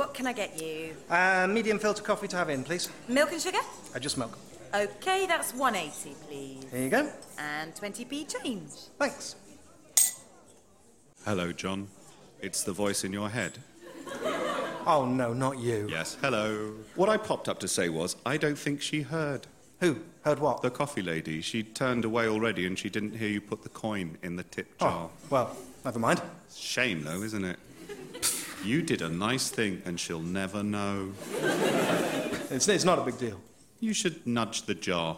what can I get you? Medium filter coffee to have in, please. Milk and sugar? Just milk. OK, that's 180, please. Here you go. And 20p change. Thanks. Hello, John. It's the voice in your head. Oh, no, not you. Yes, hello. What I popped up to say was, I don't think she heard. Who? Heard what? The coffee lady. She turned away already and she didn't hear you put the coin in the tip jar. Oh, well, never mind. Shame, though, isn't it? You did a nice thing and she'll never know. It's not a big deal. You should nudge the jar.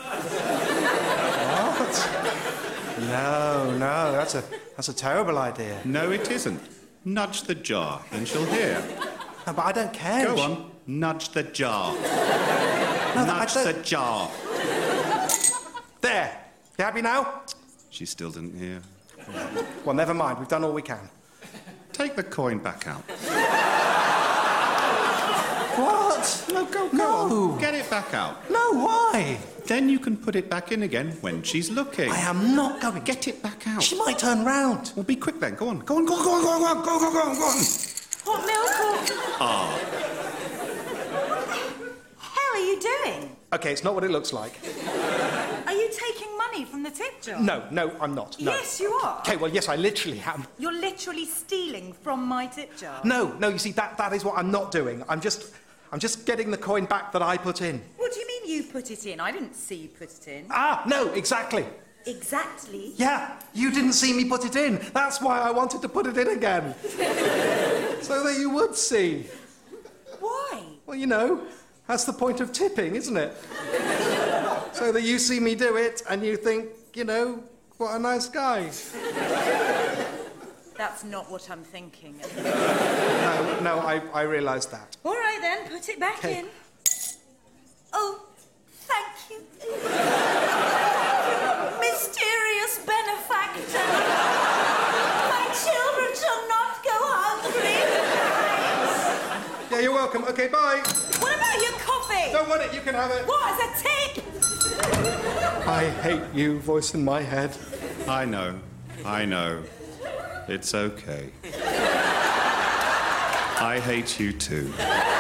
What? No, that's a terrible idea. No, it isn't. Nudge the jar and she'll hear. No, but I don't care. Go on, nudge the jar. No, nudge the jar. There. You happy now? She still didn't hear. Well, never mind. We've done all we can. Take the coin back out. What? No, go No. on. Get it back out. No, why? Then you can put it back in again when she's looking. I am not going. Get it back out. She might turn round. Well, be quick then. Go on. Go on. What milk or... hell are you doing? OK, it's not what it looks like. Are you taking money from the tip jar? No, I'm not. No. Yes, you are. OK, well, yes, I literally am. You're literally stealing from my tip jar. No, you see, that is what I'm not doing. I'm just getting the coin back that I put in. What do you mean you put it in? I didn't see you put it in. Ah, no, exactly. Exactly? Yeah, you didn't see me put it in. That's why I wanted to put it in again. So that you would see. Why? Well, you know, that's the point of tipping, isn't it? So that you see me do it and you think, you know, what a nice guy. That's not what I'm thinking. No, I realised that. All right, then, put it back Okay. in. Oh, thank you. Mysterious benefactor. My children shall not go hungry. Yeah, you're welcome. OK, bye. What about your coffee? Don't want it, you can have it. What, as a tip? I hate you, voice in my head. I know. It's okay. I hate you too.